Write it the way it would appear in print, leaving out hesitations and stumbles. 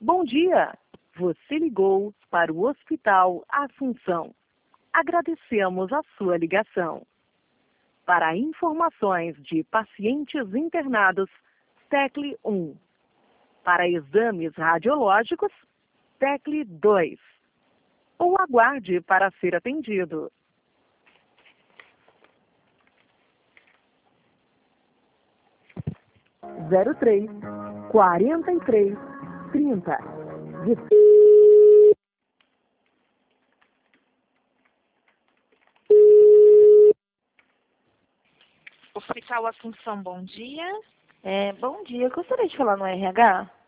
Bom dia! Você ligou para o Hospital Assunção. Agradecemos a sua ligação. Para informações de pacientes internados, tecle 1. Para exames radiológicos, tecle 2. Ou aguarde para ser atendido. 03 43 30. Hospital Assunção, bom dia. Bom dia, eu gostaria de falar no RH.